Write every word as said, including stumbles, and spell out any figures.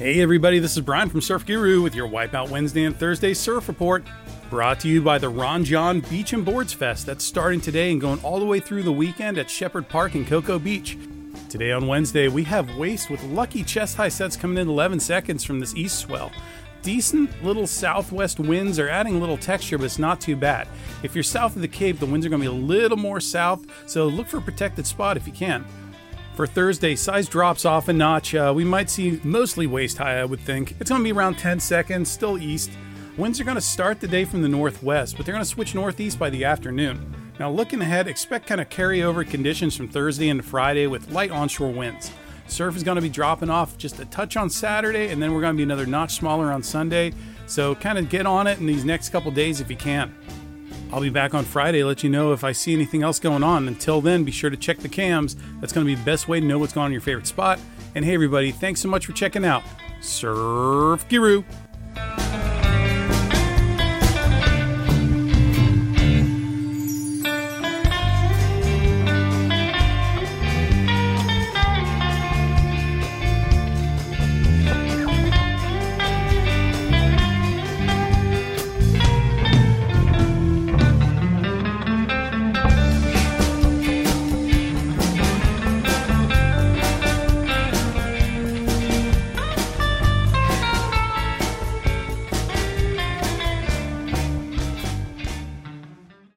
Hey everybody, this is Brian from Surf Guru with your Wipeout Wednesday and Thursday Surf Report, brought to you by the Ron Jon Beach and Boards Fest that's starting today and going all the way through the weekend at Shepherd Park in Cocoa Beach. Today on Wednesday, we have Waste with lucky chest-high sets coming in eleven seconds from this east swell. Decent little southwest winds are adding a little texture, but it's not too bad. If you're south of the Cape, the winds are going to be a little more south, so look for a protected spot if you can. For Thursday, size drops off a notch. Uh, we might see mostly waist high, I would think. It's going to be around ten seconds, still east. Winds are going to start the day from the northwest, but they're going to switch northeast by the afternoon. Now, looking ahead, expect kind of carryover conditions from Thursday into Friday with light onshore winds. Surf is going to be dropping off just a touch on Saturday, and then we're going to be another notch smaller on Sunday. So kind of get on it in these next couple days if you can. I'll be back on Friday to let you know if I see anything else going on. Until then, be sure to check the cams. That's going to be the best way to know what's going on in your favorite spot. And hey, everybody, thanks so much for checking out Surf Guru.